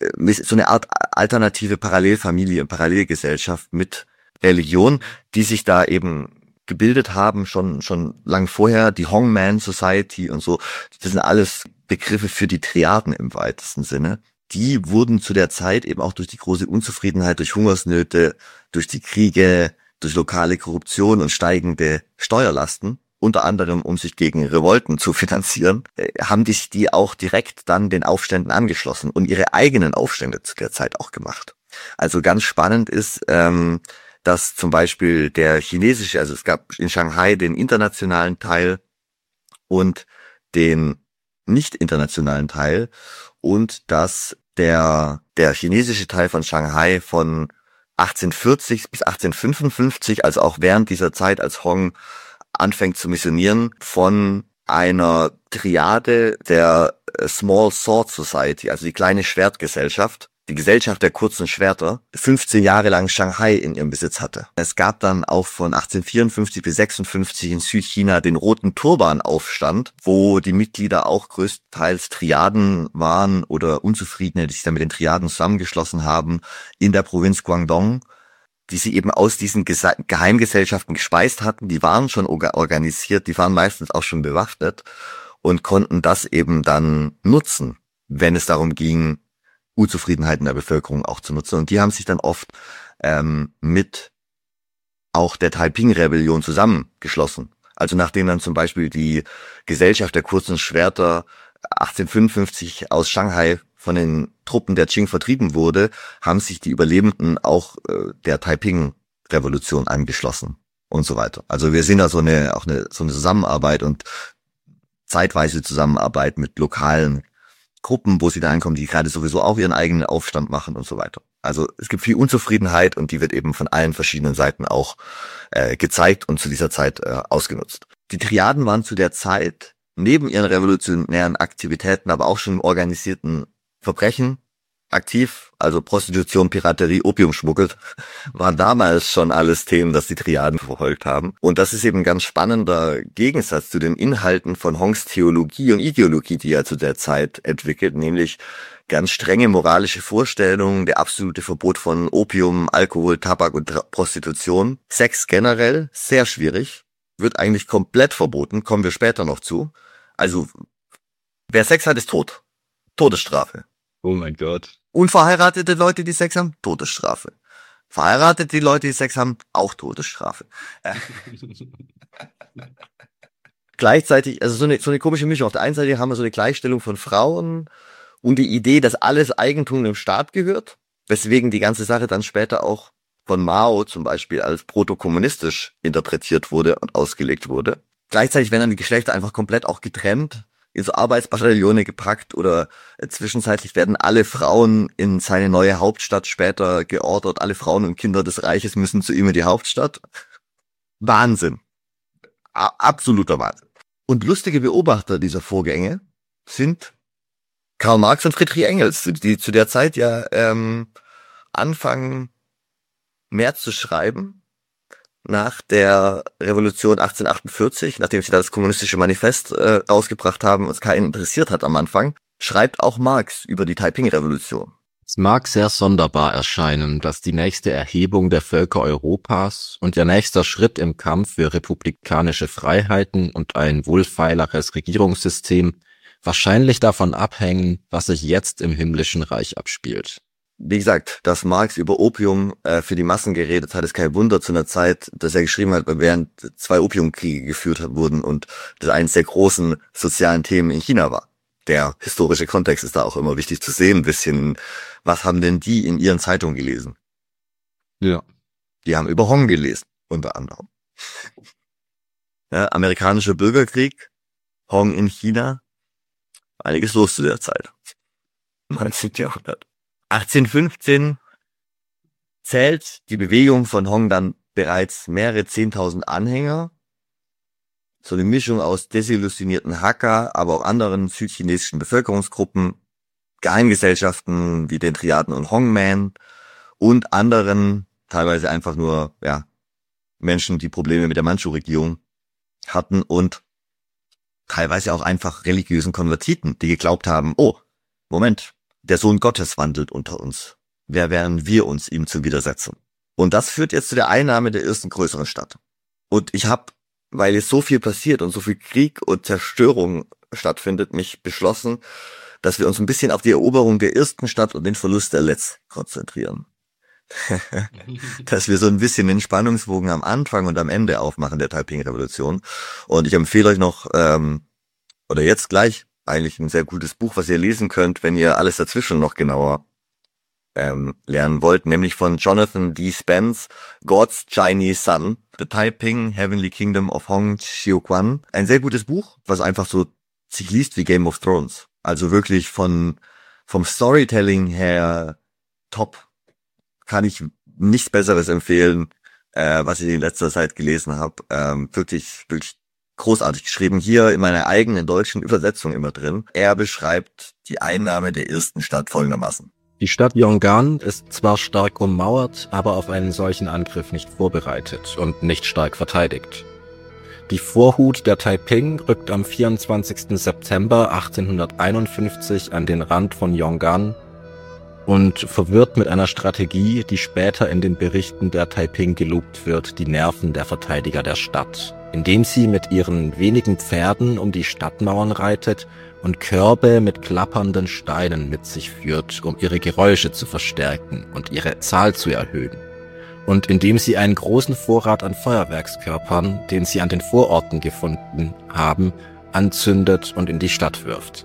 so eine Art alternative Parallelfamilie, Parallelgesellschaft mit Religion, die sich da eben gebildet haben, schon schon lang vorher, die Hongman Society und so. Das sind alles Begriffe für die Triaden im weitesten Sinne. Die wurden zu der Zeit eben auch durch die große Unzufriedenheit, durch Hungersnöte, durch die Kriege, durch lokale Korruption und steigende Steuerlasten, unter anderem um sich gegen Revolten zu finanzieren, haben die sich die auch direkt dann den Aufständen angeschlossen und ihre eigenen Aufstände zu der Zeit auch gemacht. Also ganz spannend ist, ähm, dass zum Beispiel der chinesische, also es gab in Shanghai den internationalen Teil und den nicht internationalen Teil und dass der der chinesische Teil von Shanghai von achtzehnhundertvierzig bis achtzehnhundertfünfundfünfzig, also auch während dieser Zeit, als Hong anfängt zu missionieren, von einer Triade der Small Sword Society, also die kleine Schwertgesellschaft, die Gesellschaft der kurzen Schwerter, fünfzehn Jahre lang Shanghai in ihrem Besitz hatte. Es gab dann auch von achtzehnhundertvierundfünfzig bis sechsundfünfzig in Südchina den Roten Turban-Aufstand, wo die Mitglieder auch größtenteils Triaden waren oder Unzufriedene, die sich dann mit den Triaden zusammengeschlossen haben, in der Provinz Guangdong. die sie eben aus diesen Gesa- Geheimgesellschaften gespeist hatten, die waren schon orga- organisiert, die waren meistens auch schon bewaffnet und konnten das eben dann nutzen, wenn es darum ging, Unzufriedenheiten der Bevölkerung auch zu nutzen. Und die haben sich dann oft ähm, mit auch der Taiping-Rebellion zusammengeschlossen. Also nachdem dann zum Beispiel die Gesellschaft der kurzen Schwerter achtzehnhundertfünfundfünfzig aus Shanghai von den Truppen der Qing vertrieben wurde, haben sich die Überlebenden auch äh, der Taiping-Revolution angeschlossen und so weiter. Also wir sehen da so eine auch eine so eine Zusammenarbeit und zeitweise Zusammenarbeit mit lokalen Gruppen, wo sie da ankommen, die gerade sowieso auch ihren eigenen Aufstand machen und so weiter. Also es gibt viel Unzufriedenheit und die wird eben von allen verschiedenen Seiten auch äh, gezeigt und zu dieser Zeit äh, ausgenutzt. Die Triaden waren zu der Zeit neben ihren revolutionären Aktivitäten aber auch schon im organisierten Verbrechen aktiv, also Prostitution, Piraterie, Opiumschmuggel, waren damals schon alles Themen, das die Triaden verfolgt haben. Und das ist eben ein ganz spannender Gegensatz zu den Inhalten von Hongs Theologie und Ideologie, die er zu der Zeit entwickelt, nämlich ganz strenge moralische Vorstellungen, der absolute Verbot von Opium, Alkohol, Tabak und Prostitution. Sex generell, sehr schwierig, wird eigentlich komplett verboten, kommen wir später noch zu. Also, wer Sex hat, ist tot. Todesstrafe. Oh mein Gott. Unverheiratete Leute, die Sex haben, Todesstrafe. Verheiratete die Leute, die Sex haben, auch Todesstrafe. Äh. Gleichzeitig, also so eine, so eine komische Mischung. Auf der einen Seite haben wir so eine Gleichstellung von Frauen und die Idee, dass alles Eigentum dem Staat gehört, weswegen die ganze Sache dann später auch von Mao zum Beispiel als protokommunistisch interpretiert wurde und ausgelegt wurde. Gleichzeitig werden dann die Geschlechter einfach komplett auch getrennt, in so Arbeitsbataillone gepackt oder äh, zwischenzeitlich werden alle Frauen in seine neue Hauptstadt später geordert. Alle Frauen und Kinder des Reiches müssen zu ihm in die Hauptstadt. Wahnsinn. A- absoluter Wahnsinn. Und lustige Beobachter dieser Vorgänge sind Karl Marx und Friedrich Engels, die zu der Zeit ja ähm, anfangen, mehr zu schreiben. Nach der Revolution achtzehnhundertachtundvierzig, nachdem sie das kommunistische Manifest äh, rausgebracht haben, was keinen interessiert hat am Anfang, schreibt auch Marx über die Taiping-Revolution. Es mag sehr sonderbar erscheinen, dass die nächste Erhebung der Völker Europas und ihr nächster Schritt im Kampf für republikanische Freiheiten und ein wohlfeileres Regierungssystem wahrscheinlich davon abhängen, was sich jetzt im himmlischen Reich abspielt. Wie gesagt, dass Marx über Opium äh, für die Massen geredet hat, ist kein Wunder zu einer Zeit, dass er geschrieben hat, während zwei Opiumkriege geführt wurden und das eines der großen sozialen Themen in China war. Der historische Kontext ist da auch immer wichtig zu sehen, ein bisschen, was haben denn die in ihren Zeitungen gelesen? Ja. Die haben über Hong gelesen, unter anderem. Ja, amerikanischer Bürgerkrieg, Hong in China, einiges los zu der Zeit. neunzehnten Jahrhundert. achtzehnhundertfünfzehn zählt die Bewegung von Hong dann bereits mehrere zehntausend Anhänger. So eine Mischung aus desillusionierten Hakka, aber auch anderen südchinesischen Bevölkerungsgruppen, Geheimgesellschaften wie den Triaden und Hongmen und anderen, teilweise einfach nur ja Menschen, die Probleme mit der Mandschu-Regierung hatten und teilweise auch einfach religiösen Konvertiten, die geglaubt haben, oh, Moment, der Sohn Gottes wandelt unter uns. Wer wären wir uns ihm zu widersetzen? Und das führt jetzt zu der Einnahme der ersten größeren Stadt. Und ich habe, weil es so viel passiert und so viel Krieg und Zerstörung stattfindet, mich beschlossen, dass wir uns ein bisschen auf die Eroberung der ersten Stadt und den Verlust der letzten konzentrieren. Dass wir so ein bisschen den Spannungsbogen am Anfang und am Ende aufmachen der Taiping-Revolution. Und ich empfehle euch noch, ähm, oder jetzt gleich, eigentlich ein sehr gutes Buch, was ihr lesen könnt, wenn ihr alles dazwischen noch genauer ähm, lernen wollt, nämlich von Jonathan D. Spence, God's Chinese Son, The Taiping Heavenly Kingdom of Hong Xiuquan. Ein sehr gutes Buch, was einfach so sich liest wie Game of Thrones. Also wirklich von vom Storytelling her top. Kann ich nichts Besseres empfehlen, äh, was ich in letzter Zeit gelesen habe. Ähm, wirklich, wirklich großartig geschrieben. Hier in meiner eigenen deutschen Übersetzung immer drin. Er beschreibt die Einnahme der ersten Stadt folgendermaßen. Die Stadt Yongan ist zwar stark ummauert, aber auf einen solchen Angriff nicht vorbereitet und nicht stark verteidigt. Die Vorhut der Taiping rückt am vierundzwanzigsten September achtzehnhunderteinundfünfzig an den Rand von Yongan und verwirrt mit einer Strategie, die später in den Berichten der Taiping gelobt wird, die Nerven der Verteidiger der Stadt, indem sie mit ihren wenigen Pferden um die Stadtmauern reitet und Körbe mit klappernden Steinen mit sich führt, um ihre Geräusche zu verstärken und ihre Zahl zu erhöhen. Und indem sie einen großen Vorrat an Feuerwerkskörpern, den sie an den Vororten gefunden haben, anzündet und in die Stadt wirft.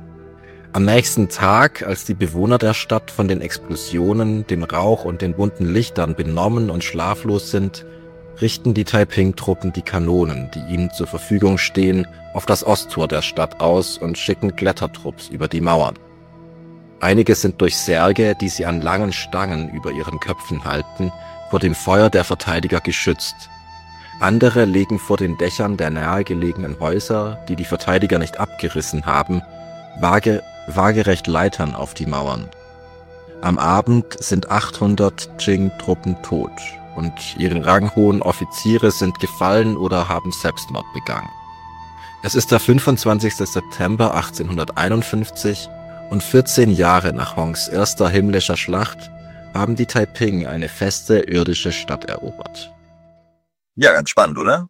Am nächsten Tag, als die Bewohner der Stadt von den Explosionen, dem Rauch und den bunten Lichtern benommen und schlaflos sind, richten die Taiping-Truppen die Kanonen, die ihnen zur Verfügung stehen, auf das Osttor der Stadt aus und schicken Klettertrupps über die Mauern. Einige sind durch Särge, die sie an langen Stangen über ihren Köpfen halten, vor dem Feuer der Verteidiger geschützt. Andere legen vor den Dächern der nahegelegenen Häuser, die die Verteidiger nicht abgerissen haben, vage, waagerecht Leitern auf die Mauern. Am Abend sind achthundert Qing-Truppen tot und ihre ranghohen Offiziere sind gefallen oder haben Selbstmord begangen. Es ist der fünfundzwanzigster September achtzehnhunderteinundfünfzig und vierzehn Jahre nach Hongs erster himmlischer Schlacht haben die Taiping eine feste irdische Stadt erobert. Ja, ganz spannend, oder?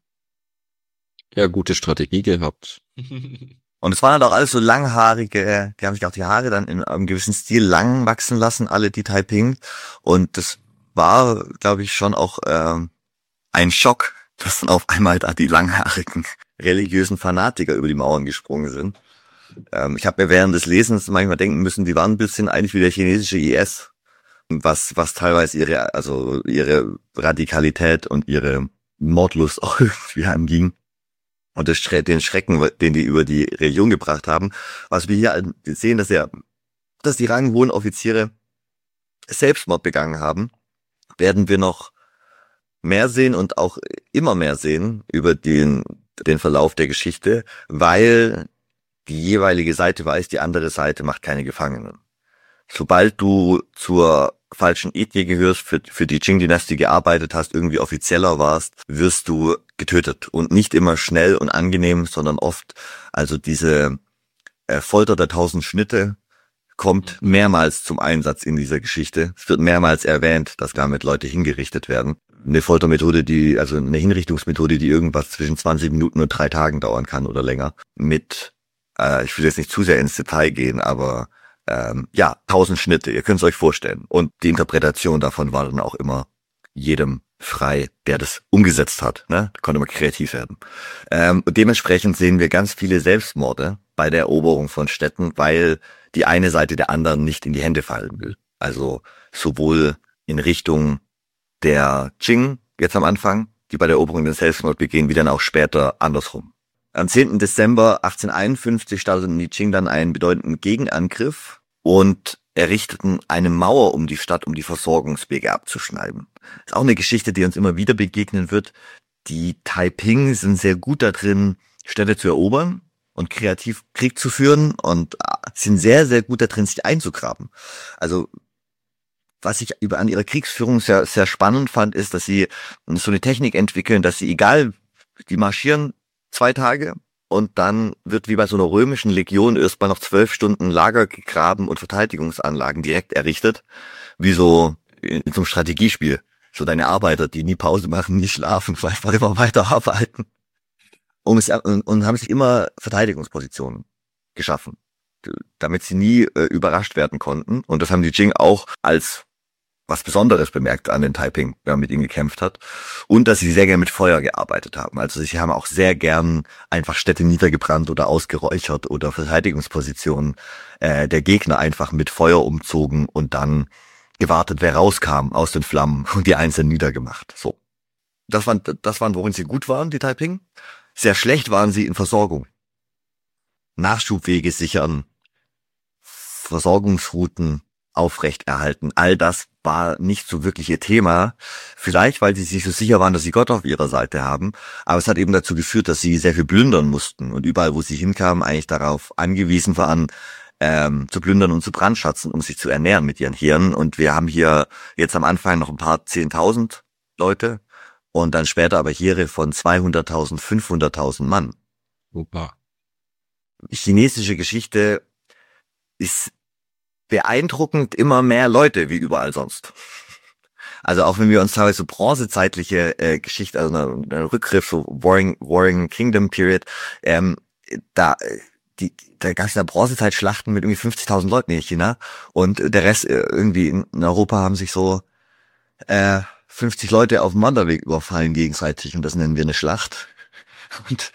Ja, gute Strategie gehabt. Und es waren halt auch alles so langhaarige, die haben sich auch die Haare dann in einem gewissen Stil lang wachsen lassen, alle die Taiping. Und das war, glaube ich, schon auch ähm, ein Schock, dass dann auf einmal da die langhaarigen religiösen Fanatiker über die Mauern gesprungen sind. Ähm, ich habe mir während des Lesens manchmal denken müssen, die waren ein bisschen eigentlich wie der chinesische I S, was was teilweise ihre also ihre Radikalität und ihre Mordlust auch irgendwie anging. Und das, den Schrecken, den die über die Religion gebracht haben. Was wir hier sehen, dass ja, dass die ranghohen Offiziere Selbstmord begangen haben, werden wir noch mehr sehen und auch immer mehr sehen über den, den Verlauf der Geschichte, weil die jeweilige Seite weiß, die andere Seite macht keine Gefangenen. Sobald du zur falschen Ethnie gehörst, für, für die Qing-Dynastie gearbeitet hast, irgendwie offizieller warst, wirst du getötet. Und nicht immer schnell und angenehm, sondern oft, also diese äh, Folter der tausend Schnitte kommt mehrmals zum Einsatz in dieser Geschichte. Es wird mehrmals erwähnt, dass damit Leute hingerichtet werden. Eine Foltermethode, die, also eine Hinrichtungsmethode, die irgendwas zwischen zwanzig Minuten und drei Tagen dauern kann oder länger. Mit, äh, ich will jetzt nicht zu sehr ins Detail gehen, aber Ähm, ja, tausend Schnitte, ihr könnt es euch vorstellen. Und die Interpretation davon war dann auch immer jedem frei, der das umgesetzt hat. Ne? Da konnte man kreativ werden. Ähm, und dementsprechend sehen wir ganz viele Selbstmorde bei der Eroberung von Städten, weil die eine Seite der anderen nicht in die Hände fallen will. Also sowohl in Richtung der Qing, jetzt am Anfang, die bei der Eroberung den Selbstmord begehen, wie dann auch später andersrum. Am zehnten Dezember achtzehnhunderteinundfünfzig starteten die Qing dann einen bedeutenden Gegenangriff und errichteten eine Mauer um die Stadt, um die Versorgungswege abzuschneiden. Das ist auch eine Geschichte, die uns immer wieder begegnen wird. Die Taiping sind sehr gut da drin, Städte zu erobern und kreativ Krieg zu führen und sind sehr, sehr gut da drin, sich einzugraben. Also was ich über an ihrer Kriegsführung sehr, sehr spannend fand, ist, dass sie so eine Technik entwickeln, dass sie, egal, die marschieren zwei Tage und dann wird wie bei so einer römischen Legion erstmal noch zwölf Stunden Lager gegraben und Verteidigungsanlagen direkt errichtet, wie so in, in so einem Strategiespiel. So deine Arbeiter, die nie Pause machen, nie schlafen, einfach immer weiter arbeiten. Und, es, und, und haben sich immer Verteidigungspositionen geschaffen, damit sie nie äh, überrascht werden konnten. Und das haben die Qing auch als was Besonderes bemerkt an den Taiping, wenn man mit ihnen gekämpft hat. Und dass sie sehr gern mit Feuer gearbeitet haben. Also sie haben auch sehr gern einfach Städte niedergebrannt oder ausgeräuchert oder Verteidigungspositionen äh, der Gegner einfach mit Feuer umzogen und dann gewartet, wer rauskam aus den Flammen und die einzeln niedergemacht. So. Das waren, das waren, worin sie gut waren, die Taiping. Sehr schlecht waren sie in Versorgung. Nachschubwege sichern, Versorgungsrouten aufrechterhalten. All das war nicht so wirklich ihr Thema. Vielleicht, weil sie sich so sicher waren, dass sie Gott auf ihrer Seite haben. Aber es hat eben dazu geführt, dass sie sehr viel plündern mussten. Und überall, wo sie hinkamen, eigentlich darauf angewiesen waren, ähm, zu plündern und zu brandschatzen, um sich zu ernähren mit ihren Heeren. Und wir haben hier jetzt am Anfang noch ein paar zehntausend Leute und dann später aber Heere von zweihunderttausend, fünfhunderttausend Mann. Super. Chinesische Geschichte ist beeindruckend immer mehr Leute wie überall sonst. Also auch wenn wir uns teilweise so bronzezeitliche äh, Geschichte, also eine, eine Rückgriff, so Warring, Warring Kingdom Period, ähm, da die da gab es in der Bronzezeit Schlachten mit irgendwie fünfzigtausend Leuten in China und der Rest äh, irgendwie in, in Europa haben sich so äh, fünfzig Leute auf dem Wanderweg überfallen gegenseitig und das nennen wir eine Schlacht. Und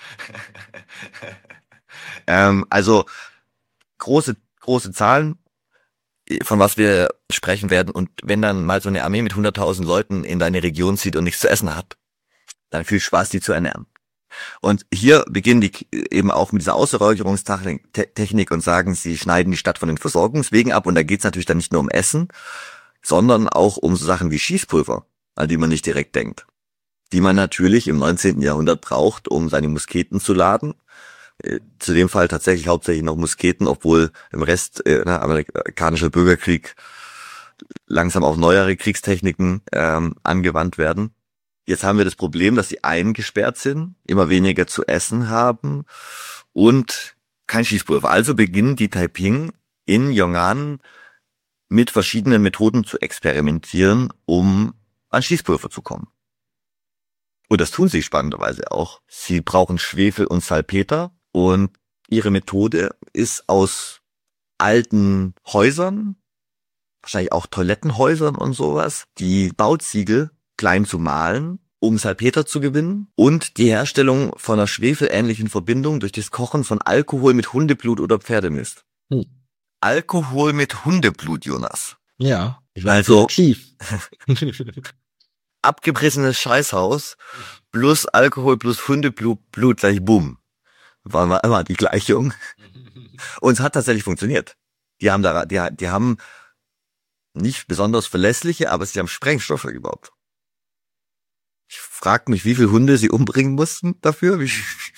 ähm, also große große Zahlen, von was wir sprechen werden. Und wenn dann mal so eine Armee mit hunderttausend Leuten in deine Region zieht und nichts zu essen hat, dann viel Spaß, die zu ernähren. Und hier beginnen die eben auch mit dieser Ausräucherungstechnik und sagen, sie schneiden die Stadt von den Versorgungswegen ab. Und da geht's natürlich dann nicht nur um Essen, sondern auch um so Sachen wie Schießpulver, an die man nicht direkt denkt. Die man natürlich im neunzehnten Jahrhundert braucht, um seine Musketen zu laden. Zu dem Fall tatsächlich hauptsächlich noch Musketen, obwohl im Rest äh, ne, amerikanischer Bürgerkrieg langsam auch neuere Kriegstechniken ähm, angewandt werden. Jetzt haben wir das Problem, dass sie eingesperrt sind, immer weniger zu essen haben und kein Schießpulver. Also beginnen die Taiping in Yong'an mit verschiedenen Methoden zu experimentieren, um an Schießpulver zu kommen. Und das tun sie spannenderweise auch. Sie brauchen Schwefel und Salpeter. Und ihre Methode ist aus alten Häusern, wahrscheinlich auch Toilettenhäusern und sowas, die Bauziegel klein zu mahlen, um Salpeter zu gewinnen und die Herstellung von einer schwefelähnlichen Verbindung durch das Kochen von Alkohol mit Hundeblut oder Pferdemist. Hm. Alkohol mit Hundeblut, Jonas. Ja, ich war also tief. Abgebrissenes Scheißhaus plus Alkohol plus Hundeblut Blut gleich Boom. War mal immer die Gleichung. Und es hat tatsächlich funktioniert. Die haben da, die, die haben nicht besonders verlässliche, aber sie haben Sprengstoffe gebaut. Ich frage mich, wie viele Hunde sie umbringen mussten dafür. Wie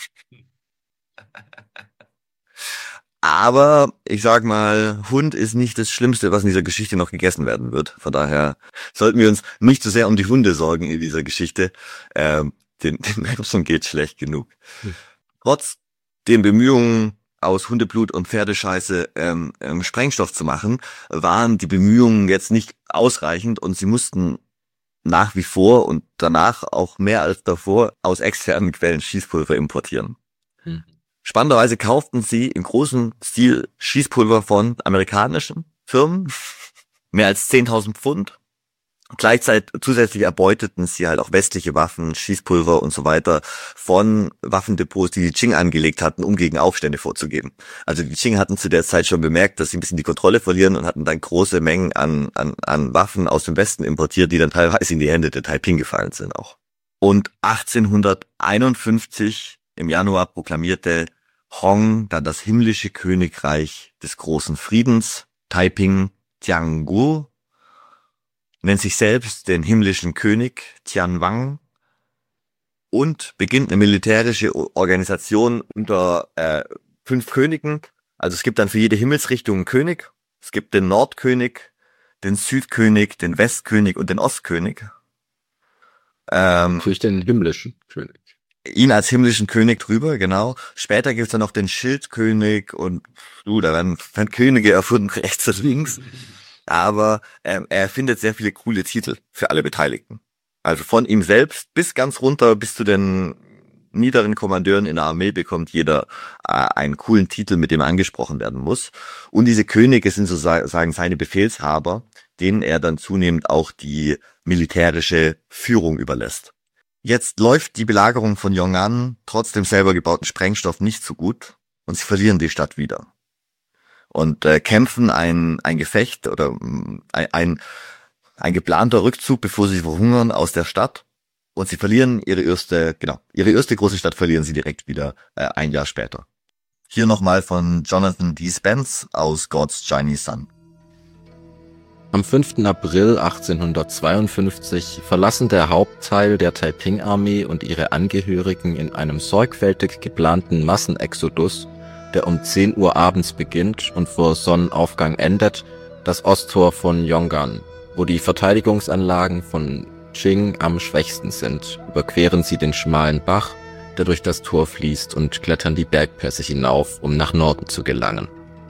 aber ich sag mal, Hund ist nicht das Schlimmste, was in dieser Geschichte noch gegessen werden wird. Von daher sollten wir uns nicht so sehr um die Hunde sorgen in dieser Geschichte. Ähm, den, den Menschen geht schlecht genug. Hm. Trotz den Bemühungen, aus Hundeblut und Pferdescheiße ähm, ähm, Sprengstoff zu machen, waren die Bemühungen jetzt nicht ausreichend und sie mussten nach wie vor und danach auch mehr als davor aus externen Quellen Schießpulver importieren. Hm. Spannenderweise kauften sie im großen Stil Schießpulver von amerikanischen Firmen, mehr als zehntausend Pfund. Gleichzeitig zusätzlich erbeuteten sie halt auch westliche Waffen, Schießpulver und so weiter von Waffendepots, die die Qing angelegt hatten, um gegen Aufstände vorzugehen. Also die Qing hatten zu der Zeit schon bemerkt, dass sie ein bisschen die Kontrolle verlieren und hatten dann große Mengen an, an, an Waffen aus dem Westen importiert, die dann teilweise in die Hände der Taiping gefallen sind auch. Und achtzehnhunderteinundfünfzig im Januar proklamierte Hong dann das himmlische Königreich des großen Friedens, Taiping Tiangu, nennt sich selbst den himmlischen König Tianwang und beginnt eine militärische Organisation unter äh, fünf Königen. Also es gibt dann für jede Himmelsrichtung einen König. Es gibt den Nordkönig, den Südkönig, den Westkönig und den Ostkönig. Ähm, Durch den himmlischen König. Ihn als himmlischen König drüber, genau. Später gibt's dann noch den Schildkönig und du, da werden Könige erfunden rechts und links. Aber ähm, er findet sehr viele coole Titel für alle Beteiligten. Also von ihm selbst bis ganz runter, bis zu den niederen Kommandeuren in der Armee bekommt jeder äh, einen coolen Titel, mit dem er angesprochen werden muss. Und diese Könige sind sozusagen seine Befehlshaber, denen er dann zunehmend auch die militärische Führung überlässt. Jetzt läuft die Belagerung von Yong'an trotz dem selber gebauten Sprengstoff nicht so gut und sie verlieren die Stadt wieder. Und äh, kämpfen ein ein Gefecht oder ein, ein ein geplanter Rückzug, bevor sie verhungern, aus der Stadt. Und sie verlieren ihre erste, genau, ihre erste große Stadt verlieren sie direkt wieder äh, ein Jahr später. Hier nochmal von Jonathan D. Spence aus God's Chinese Sun. Am fünften April achtzehnhundertzweiundfünfzig verlassen der Hauptteil der Taiping-Armee und ihre Angehörigen in einem sorgfältig geplanten Massenexodus, der um zehn Uhr abends beginnt und vor Sonnenaufgang endet, das Osttor von Yong'an. Wo die Verteidigungsanlagen von Qing am schwächsten sind, überqueren sie den schmalen Bach, der durch das Tor fließt, und klettern die Bergpässe hinauf, um nach Norden zu gelangen.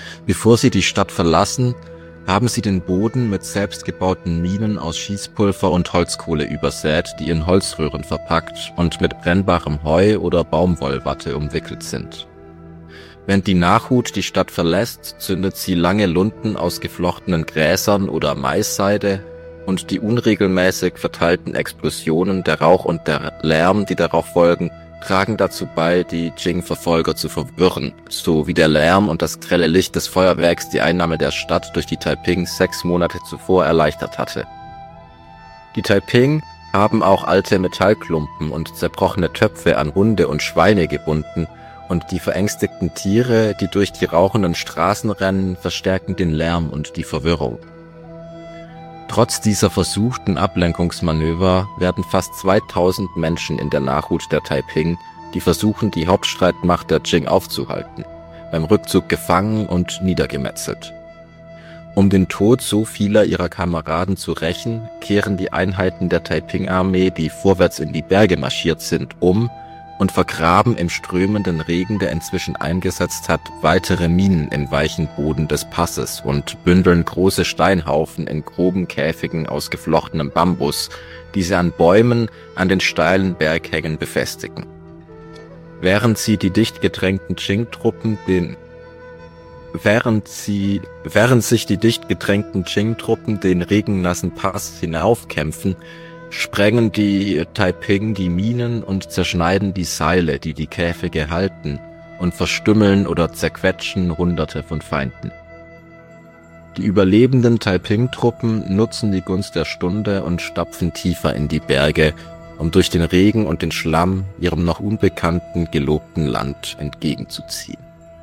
Bevor sie die Stadt verlassen, haben sie den Boden mit selbstgebauten Minen aus Schießpulver und Holzkohle übersät, die in Holzröhren verpackt und mit brennbarem Heu oder Baumwollwatte umwickelt sind. Wenn die Nachhut die Stadt verlässt, zündet sie lange Lunten aus geflochtenen Gräsern oder Maisseide, und die unregelmäßig verteilten Explosionen, der Rauch und der Lärm, die darauf folgen, tragen dazu bei, die Jing-Verfolger zu verwirren, so wie der Lärm und das grelle Licht des Feuerwerks die Einnahme der Stadt durch die Taiping sechs Monate zuvor erleichtert hatte. Die Taiping haben auch alte Metallklumpen und zerbrochene Töpfe an Hunde und Schweine gebunden, und die verängstigten Tiere, die durch die rauchenden Straßen rennen, verstärken den Lärm und die Verwirrung. Trotz dieser versuchten Ablenkungsmanöver werden fast zweitausend Menschen in der Nachhut der Taiping, die versuchen, die Hauptstreitmacht der Jing aufzuhalten, beim Rückzug gefangen und niedergemetzelt. Um den Tod so vieler ihrer Kameraden zu rächen, kehren die Einheiten der Taiping-Armee, die vorwärts in die Berge marschiert sind, um und vergraben im strömenden Regen, der inzwischen eingesetzt hat, weitere Minen im weichen Boden des Passes und bündeln große Steinhaufen in groben Käfigen aus geflochtenem Bambus, die sie an Bäumen an den steilen Berghängen befestigen. Während sie die dicht gedrängten Jing-Truppen den Während sie, während sich die dicht gedrängten Jing-Truppen den regennassen Pass hinaufkämpfen, sprengen die Taiping die Minen und zerschneiden die Seile, die die Käfige halten, und verstümmeln oder zerquetschen Hunderte von Feinden. Die überlebenden Taiping-Truppen nutzen die Gunst der Stunde und stapfen tiefer in die Berge, um durch den Regen und den Schlamm ihrem noch unbekannten, gelobten Land entgegenzuziehen.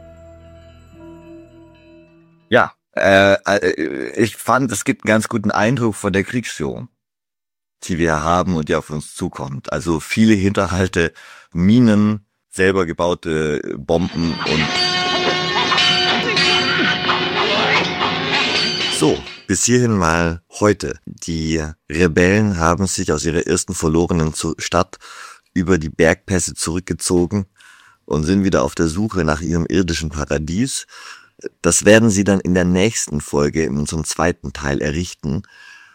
Ja, äh, ich fand, es gibt einen ganz guten Eindruck von der Kriegsführung, die wir haben und die auf uns zukommt. Also viele Hinterhalte, Minen, selber gebaute Bomben und so. Bis hierhin mal heute. Die Rebellen haben sich aus ihrer ersten verlorenen Stadt über die Bergpässe zurückgezogen und sind wieder auf der Suche nach ihrem irdischen Paradies. Das werden sie dann in der nächsten Folge, in unserem zweiten Teil, errichten.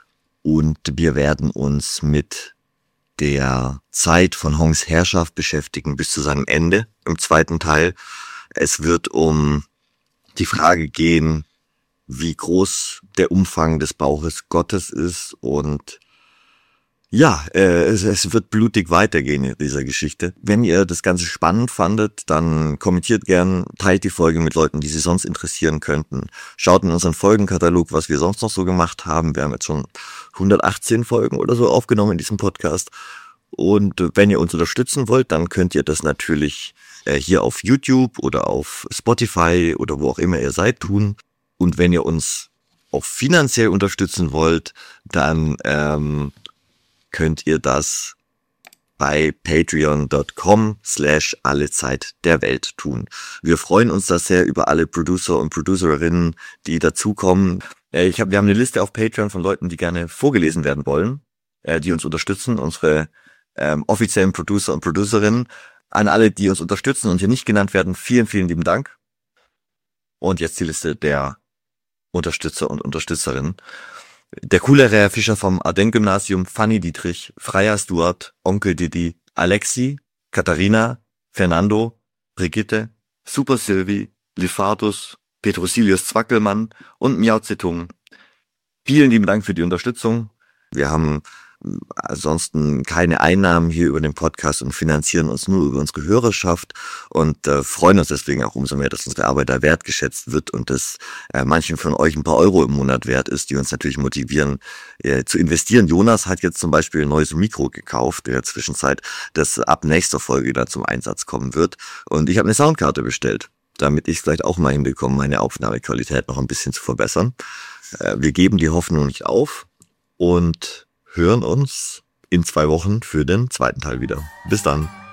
Und wir werden uns mit der Zeit von Hongs Herrschaft beschäftigen bis zu seinem Ende im zweiten Teil. Es wird um die Frage gehen, wie groß der Umfang des Bauches Gottes ist, und ja, äh, es, es wird blutig weitergehen in dieser Geschichte. Wenn ihr das Ganze spannend fandet, dann kommentiert gern, teilt die Folge mit Leuten, die sie sonst interessieren könnten. Schaut in unseren Folgenkatalog, was wir sonst noch so gemacht haben. Wir haben jetzt schon hundertachtzehn Folgen oder so aufgenommen in diesem Podcast. Und wenn ihr uns unterstützen wollt, dann könnt ihr das natürlich äh, hier auf YouTube oder auf Spotify oder wo auch immer ihr seid tun. Und wenn ihr uns auch finanziell unterstützen wollt, dann ähm, könnt ihr das bei patreon.com slash alle Zeit der Welt tun. Wir freuen uns da sehr über alle Producer und Producerinnen, die dazukommen. Ich hab, wir haben eine Liste auf Patreon von Leuten, die gerne vorgelesen werden wollen, äh, die uns unterstützen, unsere ähm, offiziellen Producer und Producerinnen. An alle, die uns unterstützen und hier nicht genannt werden, vielen, vielen lieben Dank. Und jetzt die Liste der Unterstützer und Unterstützerinnen. Der coole Herr Fischer vom Ardennes-Gymnasium, Fanny Dietrich, Freya Stuart, Onkel Didi, Alexi, Katharina, Fernando, Brigitte, Super Sylvie, Lifardus, Petrosilius Zwackelmann und Miao Zedong. Vielen lieben Dank für die Unterstützung. Wir haben ansonsten keine Einnahmen hier über den Podcast und finanzieren uns nur über unsere Hörerschaft und äh, freuen uns deswegen auch umso mehr, dass unsere Arbeit da wertgeschätzt wird und dass äh, manchen von euch ein paar Euro im Monat wert ist, die uns natürlich motivieren äh, zu investieren. Jonas hat jetzt zum Beispiel ein neues Mikro gekauft in der Zwischenzeit, das ab nächster Folge dann zum Einsatz kommen wird, und ich habe eine Soundkarte bestellt, damit ich es vielleicht auch mal hinbekomme, meine Aufnahmequalität noch ein bisschen zu verbessern. Äh, wir geben die Hoffnung nicht auf und hören uns in zwei Wochen für den zweiten Teil wieder. Bis dann.